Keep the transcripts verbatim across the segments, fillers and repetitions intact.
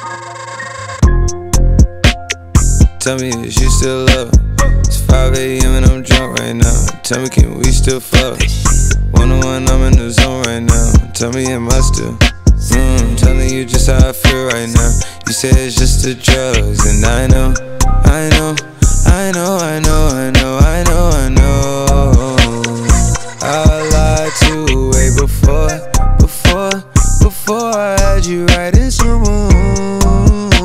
Tell me, is you still up? It's five A M and I'm drunk right now. Tell me, can we still fuck? One on one, I'm in the zone right now. Tell me, am I still? Mm, telling you just how I feel right now. You say it's just the drugs, and I know, I know, I know, I know, I know, I know, I know. I lied to you way before, before, before I had you right in some rooms.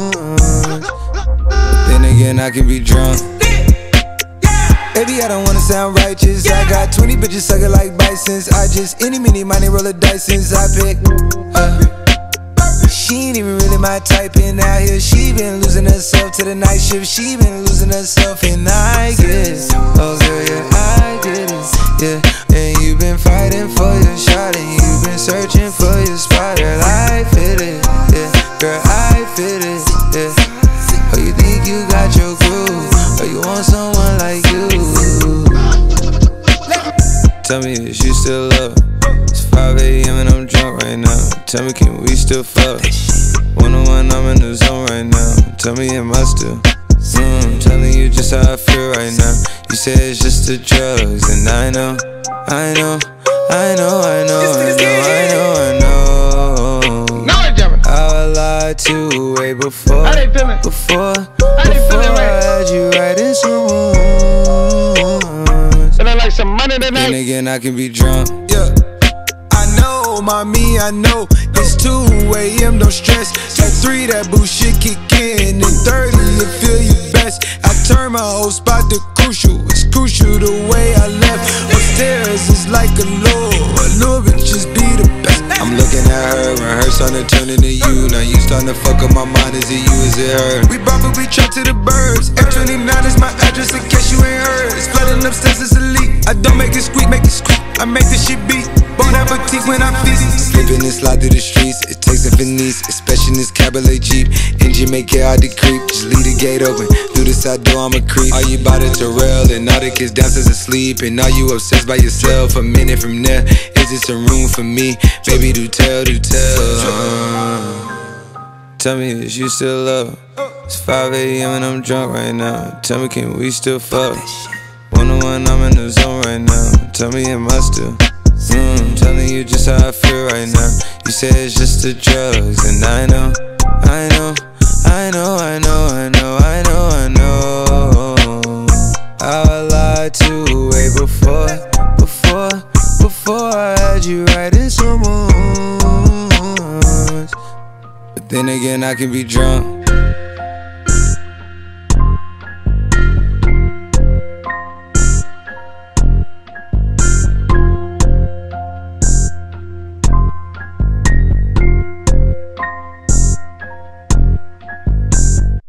Then again, I can be drunk. Baby, I don't wanna sound righteous. I got twenty bitches sucking like bisons. I just any, mini, money, roll a dice since I pick her. She ain't even really my type, and out here she been losing herself to the night shift. She been losing herself, and I get it. Oh girl, yeah, I get it. Yeah, and you been fighting for your shot, and you been searching for your spot. Girl, I fit it. Yeah, girl, I fit it. Yeah. Oh, you think you got your groove? Or you want someone like you? Tell me, is you still up? It's five A M and I'm drunk right now. Tell me, can we still fuck? One on one, I'm in the zone right now. Tell me, am I still? Mm, telling you just how I feel right now. You say it's just the drugs, and I know, I know, I know, I know, I know, I know, I know. I lied to you way before, before, before I had you right in some rooms. Some money tonight. Then again, I can be drunk. Yeah, I know, mommy, I know. It's two A M, don't stress. At three, that bullshit kick in. And thirty, you feel your best. I turn my whole spot to crucial. It's crucial the way I left. Upstairs is like a low. A little bit just be the best. I'm looking at her when her starting to turn into you. Now you starting to fuck up my mind. Is it you, is it her? We probably trapped to the birds. F twenty-nine is my address in case you ain't heard. It's flooding upstairs, it's a leak. I don't make it squeak, make it squeak. I make this shit beat. Bon appetit when I'm busy. Slipping and slide through the streets. It takes a finesse, especially in this cabaret Jeep. Engine make it hard to creep. Just leave the gate open. Through the side door, I'm a creep. Are you about to Terrell? And all the kids downstairs asleep. And are you obsessed by yourself? A minute from there, is it some room for me? Baby, do tell, do tell. Uh, tell me, is you still up? It's five A M and I'm drunk right now. Tell me, can we still fuck? One on one, I'm in the zone right now. Tell me, am I still? Mm, telling you just how I feel right now. You say it's just the drugs, and I know, I know, I know, I know, I know, I know, I know. I lied to you way before, before, before I had you right in some rooms. But then again, I can be drunk.